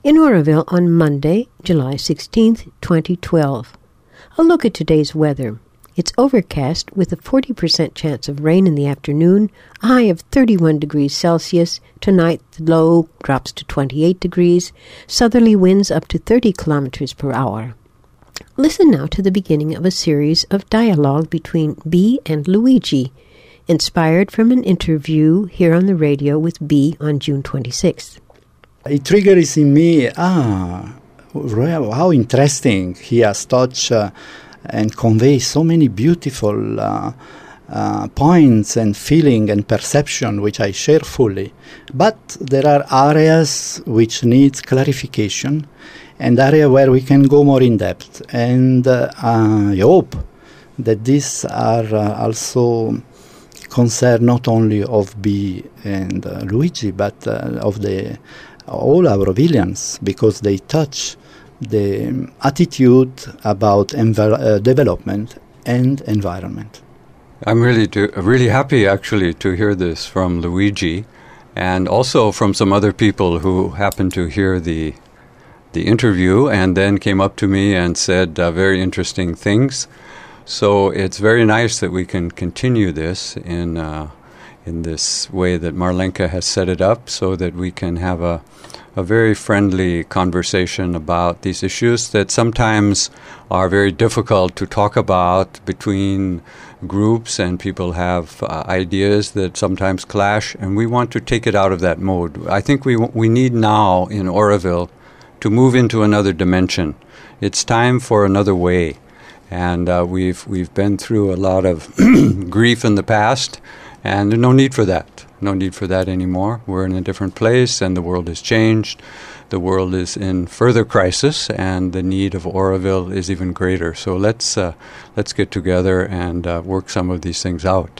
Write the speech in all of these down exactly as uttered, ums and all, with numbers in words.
in Oroville on Monday, July sixteenth, twenty twelve. A look at today's weather. It's overcast with a forty percent chance of rain in the afternoon, a high of thirty-one degrees Celsius. Tonight, the low drops to twenty-eight degrees, southerly winds up to thirty kilometers per hour. Listen now to the beginning of a series of dialogue between Bee and Luigi, inspired from an interview here on the radio with Bee on June twenty-sixth. It triggers in me, ah, how interesting he has touched uh, and convey so many beautiful uh, uh, points and feeling and perception which I share fully. But there are areas which needs clarification and area where we can go more in depth. And uh, I hope that these are uh, also concern not only of B and uh, Luigi, but uh, of the all Aurovillians, because they touch the attitude about env- uh, development and environment. I'm really do, really happy actually to hear this from Luigi, and also from some other people who happened to hear the the interview and then came up to me and said uh, very interesting things. So it's very nice that we can continue this in uh, in this way that Marlenka has set it up, so that we can have a a very friendly conversation about these issues that sometimes are very difficult to talk about between groups, and people have uh, ideas that sometimes clash, and we want to take it out of that mode. I think we we need now in Oroville to move into another dimension. It's time for another way, and uh, we've we've been through a lot of grief in the past, and no need for that. No need for that anymore. We're in a different place, and the world has changed. The world is in further crisis, and the need of Oroville is even greater. So let's uh, let's get together and uh, work some of these things out.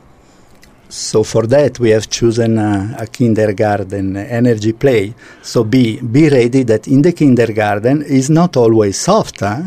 So for that, we have chosen uh, a kindergarten energy play. So be be ready that in the kindergarten is not always soft. Huh?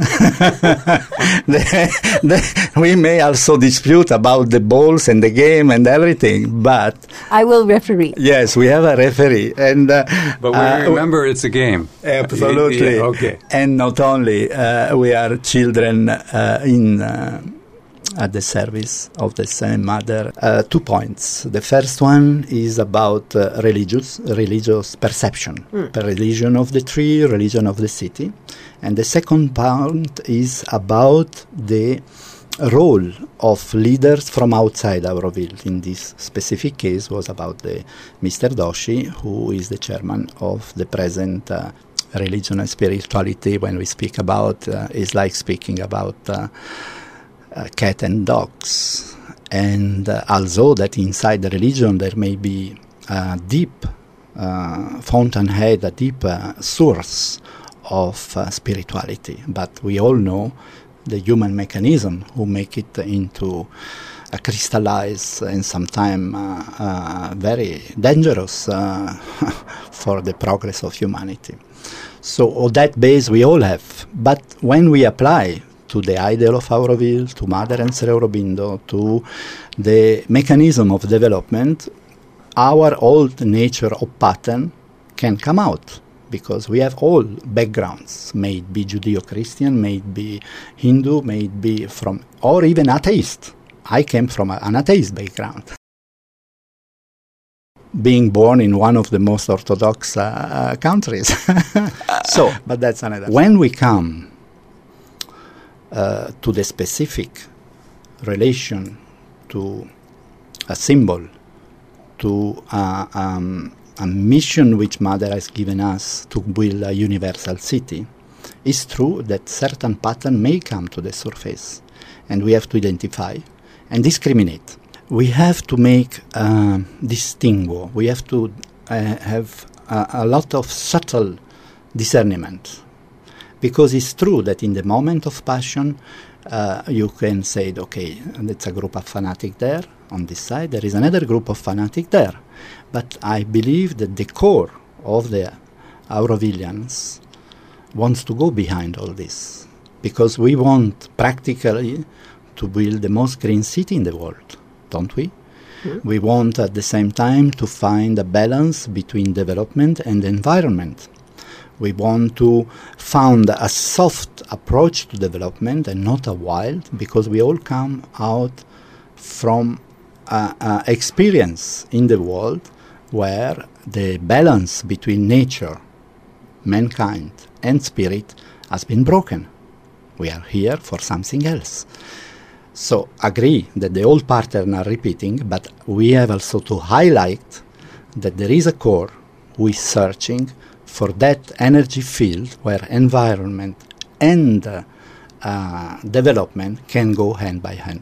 the, the, we may also dispute about the balls and the game and everything, but I will referee. Yes, we have a referee, and uh, but we uh, remember it's a game. Absolutely. Yeah, okay. And not only uh, we are children uh, in. Uh, at the service of the same mother. Uh, two points. The first one is about uh, religious religious perception, mm. per religion of the tree, religion of the city. And the second point is about the role of leaders from outside Auroville. In this specific case was about the Mister Doshi, who is the chairman of the present uh, religion and spirituality. When we speak about, uh, is like speaking about uh, Uh, cat and dogs, and uh, also that inside the religion there may be a deep uh, fountainhead, a deep uh, source of uh, spirituality. But we all know the human mechanism who make it into a crystallized and sometimes uh, uh, very dangerous uh, for the progress of humanity. So on that base we all have, but when we apply to the ideal of Auroville, to Mother and Sri Aurobindo, to the mechanism of development, our old nature of pattern can come out, because we have all backgrounds, may it be Judeo-Christian, may it be Hindu, may it be from, or even atheist. I came from a, an atheist background, being born in one of the most orthodox uh, countries. So, but that's another. When we come Uh, to the specific relation, to a symbol, to uh, um, a mission which Mother has given us to build a universal city, it's true that certain pattern may come to the surface, and we have to identify and discriminate. We have to make uh, distinguish. We have to uh, have a, a lot of subtle discernment. Because it's true that in the moment of passion, uh, you can say, okay, that's a group of fanatics there on this side, there is another group of fanatics there. But I believe that the core of the Aurovillians wants to go behind all this, because we want practically to build the most green city in the world, don't we? Mm-hmm. We want at the same time to find a balance between development and environment. We want to found a soft approach to development and not a wild, because we all come out from uh, uh, experience in the world where the balance between nature, mankind, and spirit has been broken. We are here for something else. So agree that the old pattern are repeating, but we have also to highlight that there is a core who is searching for that energy field where environment and uh, uh, development can go hand by hand.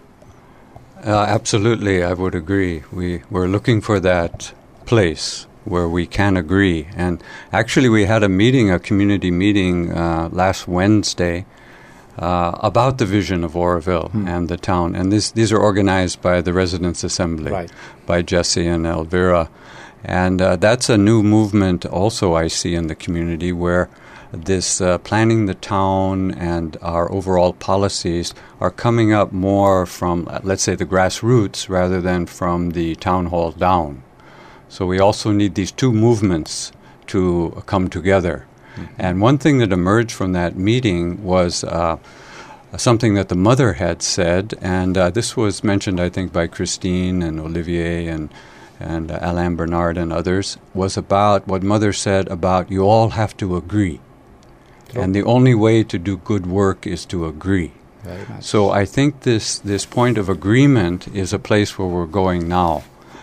Uh, absolutely, I would agree. We, we're looking for that place where we can agree. And actually we had a meeting, a community meeting uh, last Wednesday uh, about the vision of Oroville hmm. and the town. And this, these are organized by the Residents' Assembly, right. by Jesse and Elvira. And uh, that's a new movement also I see in the community, where this uh, planning the town and our overall policies are coming up more from, uh, let's say, the grassroots rather than from the town hall down. So we also need these two movements to come together. Mm-hmm. And one thing that emerged from that meeting was uh, something that the mother had said, and uh, this was mentioned, I think, by Christine and Olivier and and uh, Alain Bernard and others, was about what Mother said about you all have to agree. True. And the only way to do good work is to agree. Very much. So I think this, this point of agreement is a place where we're going now,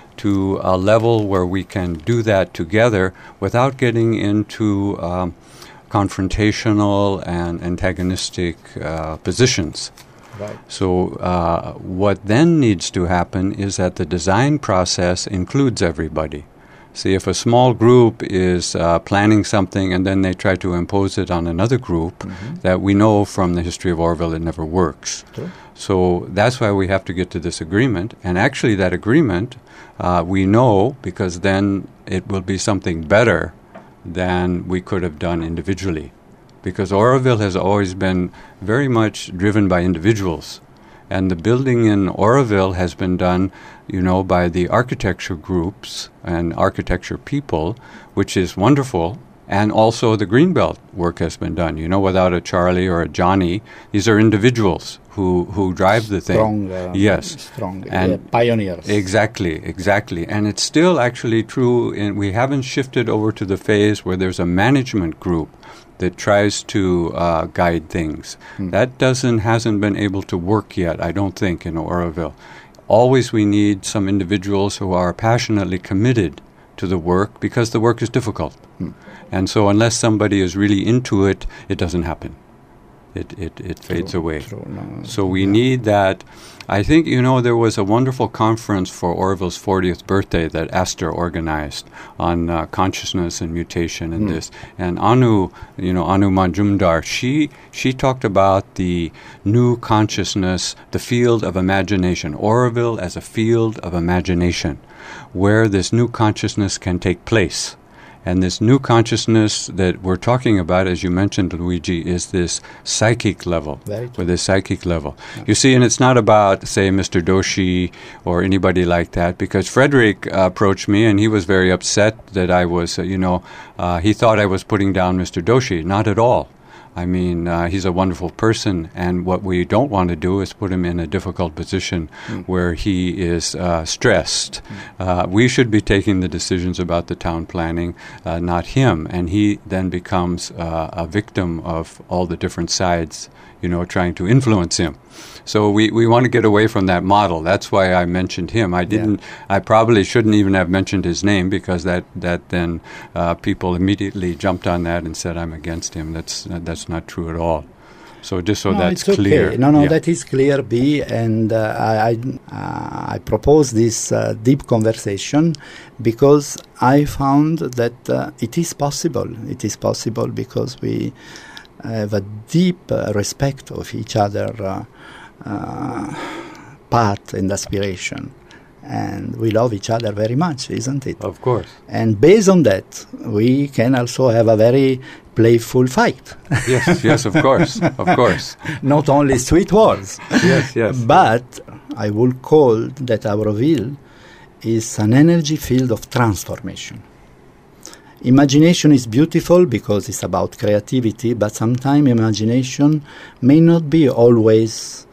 to a level where we can do that together without getting into um, confrontational and antagonistic uh, positions. Right. So uh, what then needs to happen is that the design process includes everybody. See, if a small group is uh, planning something and then they try to impose it on another group, mm-hmm. that we know from the history of Oroville it never works. True. So that's why we have to get to this agreement. And actually that agreement, uh, we know, because then it will be something better than we could have done individually. Because Oroville has always been very much driven by individuals. And the building in Oroville has been done, you know, by the architecture groups and architecture people, which is wonderful. And also the Greenbelt work has been done. You know, without a Charlie or a Johnny, these are individuals who, who drive the thing. Strong. Uh, yes. Strong. And uh, pioneers. Exactly, exactly. And it's still actually true, in, we haven't shifted over to the phase where there's a management group that tries to uh, guide things. Hmm. That doesn't hasn't been able to work yet, I don't think, in Oroville. Always we need some individuals who are passionately committed to the work, because the work is difficult. Hmm. And so unless somebody is really into it, it doesn't happen. It it, it fades true, away. True, no, so we yeah. need that. I think, you know, there was a wonderful conference for Oroville's fortieth birthday that Astor organized on uh, consciousness and mutation and mm. this. And Anu, you know, Anu Majumdar, she she talked about the new consciousness, the field of imagination, Oroville as a field of imagination, where this new consciousness can take place. And this new consciousness that we're talking about, as you mentioned, Luigi, is this psychic level, or this psychic level. Yeah. You see, and it's not about, say, Mister Doshi or anybody like that, because Frederick uh, approached me and he was very upset that I was, uh, you know, uh, he thought I was putting down Mister Doshi. Not at all. I mean, uh, he's a wonderful person, and what we don't want to do is put him in a difficult position mm. where he is uh, stressed. Mm. Uh, we should be taking the decisions about the town planning, uh, not him, and he then becomes uh, a victim of all the different sides, you know, trying to influence him. So we, we want to get away from that model. That's why I mentioned him. I didn't. Yeah. I probably shouldn't even have mentioned his name, because that that then uh, people immediately jumped on that and said I'm against him. That's uh, that's not true at all. So just so no, that's it's clear. Okay. No, no, yeah. that is clear, B. And uh, I I, uh, I propose this uh, deep conversation because I found that uh, it is possible. It is possible because we have a deep uh, respect of each other. Uh, Uh, path and aspiration, and we love each other very much, isn't it? Of course. And based on that, we can also have a very playful fight. Yes, yes, of course, of course. Not only sweet words. Yes, yes. But I would call that Oroville is an energy field of transformation. Imagination is beautiful because it's about creativity, but sometimes imagination may not be always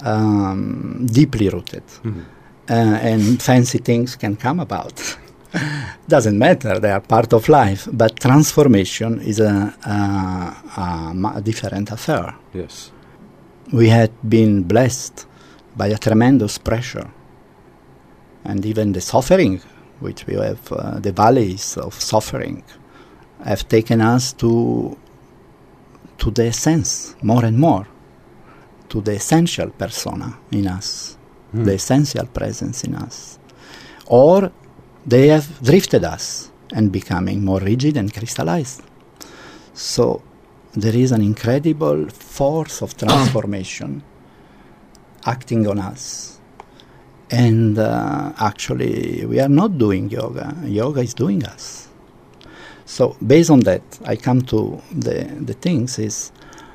um, deeply rooted. Mm-hmm. Uh, and fancy things can come about. Doesn't matter, they are part of life, but transformation is a, a, a, a different affair. Yes. We had been blessed by a tremendous pressure, and even the suffering, which we have, uh, the valleys of suffering, have taken us to, to the essence more and more, to the essential persona in us. Mm. The essential presence in us. Or they have drifted us and becoming more rigid and crystallized. So there is an incredible force of transformation acting on us. And uh, actually, we are not doing yoga. Yoga is doing us. So based on that, I come to the, the things is,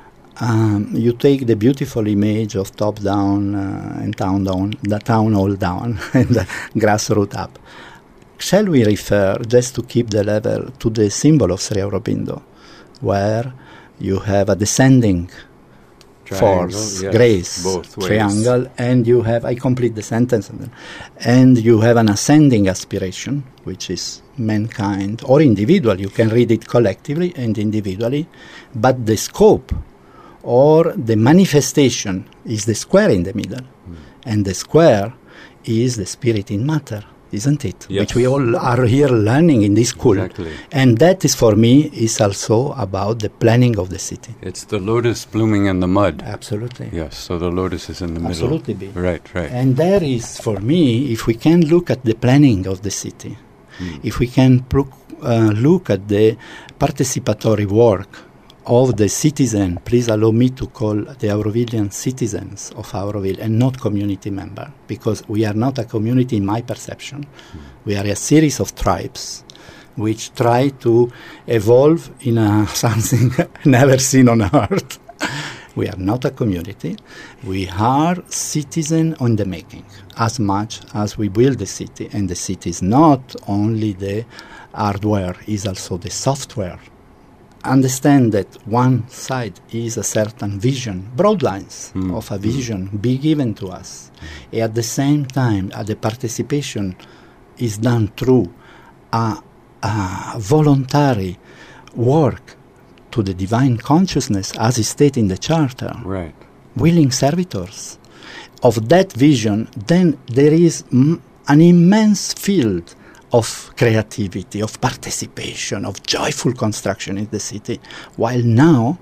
Um, you take the beautiful image of top down uh, and town down, the town all down, and the grassroots up. Shall we refer, just to keep the level, to the symbol of Sri Aurobindo, where you have a descending Triangle, force, yes, grace, both ways. Triangle, and you have, I complete the sentence, and you have an ascending aspiration, which is mankind, or individual, you can read it collectively and individually, but the scope or the manifestation is the square in the middle. Mm. And the square is the spirit in matter, isn't it? Yes. Which we all are here learning in this school. Exactly. And that is, for me, is also about the planning of the city. It's the lotus blooming in the mud. Absolutely. Yes, so the lotus is in the Absolutely middle. Absolutely. Right, right. And there is, for me, if we can look at the planning of the city, mm. if we can pro- uh, look at the participatory work of the citizen, please allow me to call the Aurovillian citizens of Auroville and not community member, because we are not a community in my perception. Mm. We are a series of tribes which try to evolve in a something never seen on earth. We are not a community. We are citizens on the making, as much as we build the city. And the city is not only the hardware, is also the software. Understand that one side is a certain vision, broad lines mm. of a vision mm. be given to us. Mm. At the same time, uh, the participation is done through a, a voluntary work to the divine consciousness, as is stated in the Charter. Right. Willing servitors. Of that vision, then there is m- an immense field of creativity, of participation, of joyful construction in the city. While now,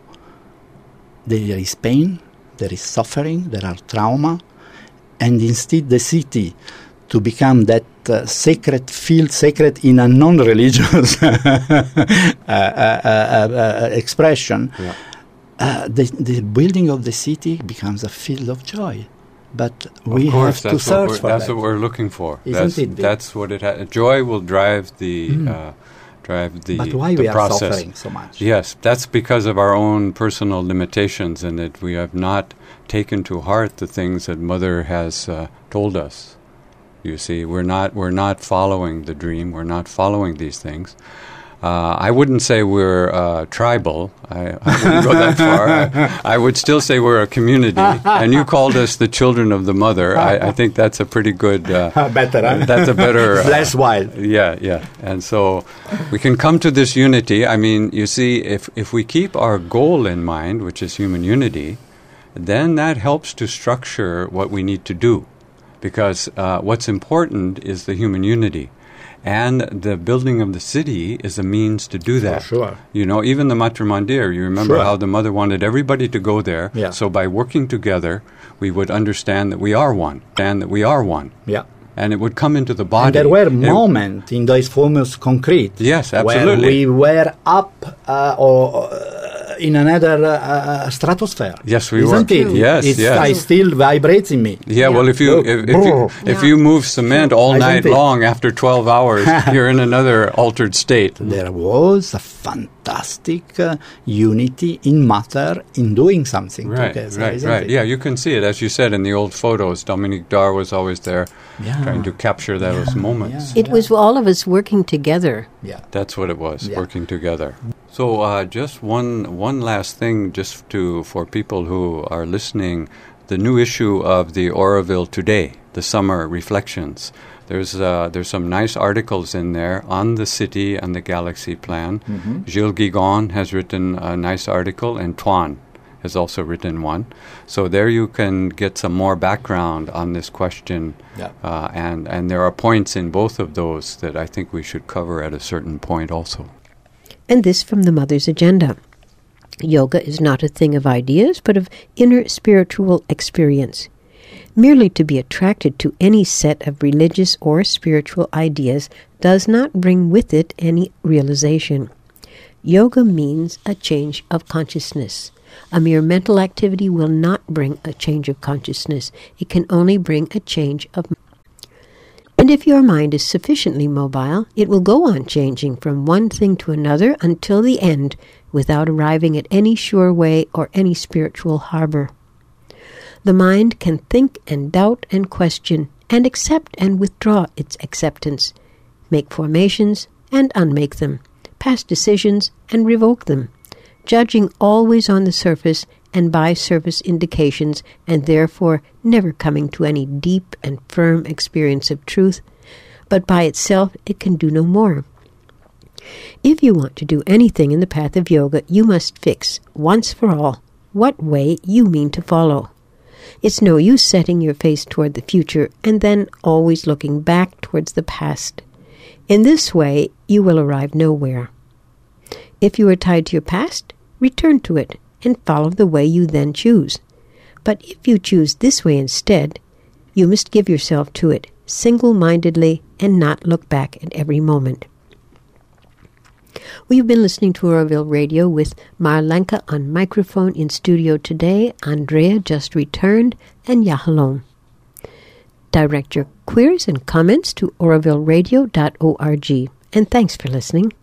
there is pain, there is suffering, there are trauma, and instead the city, to become that uh, sacred field, sacred in a non-religious uh, uh, uh, uh, expression, yeah. uh, the, the building of the city becomes a field of joy. But we course, have to search for that's that. That's what we're looking for. Isn't that's, it? That's what it ha- joy will drive the mm. uh, drive the But why the we process. are suffering so much? Yes, that's because of our own personal limitations, and that we have not taken to heart the things that Mother has uh, told us. You see, we're not we're not following the dream. We're not following these things. Uh, I wouldn't say we're uh, tribal. I, I wouldn't go that far. I, I would still say we're a community. And you called us the children of the Mother. I, I think that's a pretty good... Uh, better, huh? That's a better... Uh, less wild. Yeah, yeah. And so we can come to this unity. I mean, you see, if, if we keep our goal in mind, which is human unity, then that helps to structure what we need to do. Because uh, what's important is the human unity. And the building of the city is a means to do that. For sure. You know, even the Matra Mandir, you remember sure. how the Mother wanted everybody to go there. Yeah. So by working together, we would understand that we are one, and that we are one. Yeah. And it would come into the body. And there were and moments in those famous concrete. Yes, absolutely. Where we were up uh, or uh, in another uh, stratosphere. Yes, we Isn't were. it? Yes, it's, yes. It still vibrates in me. Yeah, yeah. Well, if you Look, if, if you if yeah. you move cement all Isn't night it? long after twelve hours, you're in another altered state. There was a fantastic fantastic uh, unity in matter in doing something right, together. Right, right, right. Yeah, you can see it. As you said in the old photos, Dominique Dar was always there yeah. trying to capture those yeah, moments. Yeah, it yeah. was all of us working together. Yeah. That's what it was, yeah. working together. So uh, just one one last thing, just to for people who are listening, the new issue of the Oroville Today, the Summer Reflections. There's uh, there's some nice articles in there on the city and the galaxy plan. Mm-hmm. Gilles Guigon has written a nice article, and Tuan has also written one. So there you can get some more background on this question. Yeah. Uh, and, and there are points in both of those that I think we should cover at a certain point also. And this from the Mother's Agenda. Yoga is not a thing of ideas, but of inner spiritual experience. Merely to be attracted to any set of religious or spiritual ideas does not bring with it any realization. Yoga means a change of consciousness. A mere mental activity will not bring a change of consciousness. It can only bring a change of mind. And if your mind is sufficiently mobile, it will go on changing from one thing to another until the end, without arriving at any sure way or any spiritual harbor. The mind can think and doubt and question and accept and withdraw its acceptance, make formations and unmake them, pass decisions and revoke them, judging always on the surface and by surface indications, and therefore never coming to any deep and firm experience of truth, but by itself it can do no more. If you want to do anything in the path of yoga, you must fix, once for all, what way you mean to follow. It's no use setting your face toward the future and then always looking back towards the past. In this way, you will arrive nowhere. If you are tied to your past, return to it and follow the way you then choose. But if you choose this way instead, you must give yourself to it single-mindedly and not look back at every moment. We've been listening to Oroville Radio with Marlenka on microphone in studio today, Andrea just returned, and Yahalom. Direct your queries and comments to oroville radio dot org. And thanks for listening.